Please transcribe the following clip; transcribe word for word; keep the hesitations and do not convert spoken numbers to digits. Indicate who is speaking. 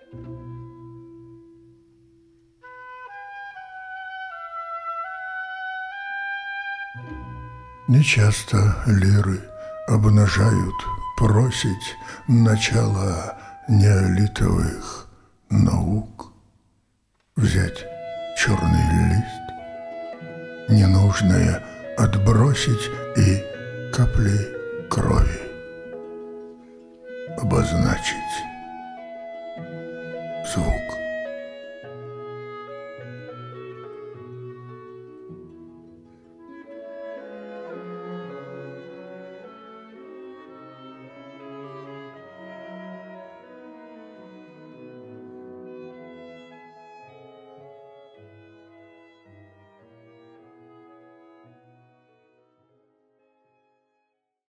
Speaker 1: Нечасто лиры обнажают просить начала неолитовых наук. Взять черный лист, ненужное отбросить и каплей крови обозначить